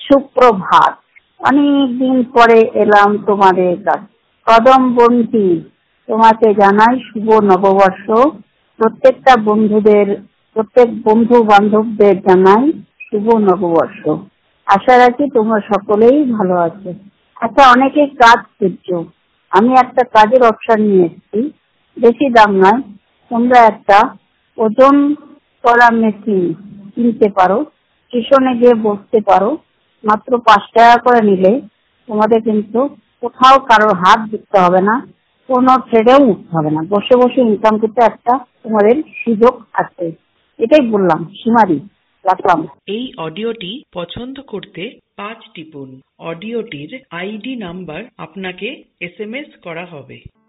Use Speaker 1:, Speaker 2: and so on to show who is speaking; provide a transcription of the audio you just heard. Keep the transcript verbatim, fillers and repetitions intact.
Speaker 1: সুপ্রভাত। অনেকদিন পরে এলাম তোমাদের কাছে। কদম বন্ধু, তোমাকে জানাই শুভ নববর্ষ। প্রত্যেকটা বন্ধুদের প্রত্যেক বন্ধু বান্ধবদের জানাই শুভ নববর্ষ। আশা রাখি তোমরা সকলেই ভালো আছো। আচ্ছা, অনেকে কাজ করছো, আমি একটা কাজের অপশন নিয়ে এসেছি। বেশি দাম নয়, তোমরা একটা ওজন করা মেশিন কিনতে পারো, স্টেশনে গিয়ে বসতে পারো। মাত্র পাঁচ টাকা করে নিলে তোমাদের কিন্তু কোথাও কারোর হাত দিতে হবে না, কোনো ট্রেডেও উঠতে হবে না, বসে বসে ইনকাম করতে একটা তোমাদের সুযোগ আছে। এটাই বললাম, সীমারি রাখলাম।
Speaker 2: এই অডিওটি পছন্দ করতে পাঁচ টিপুন। অডিওটির আইডি নাম্বার আপনাকে এস এম এস করা হবে।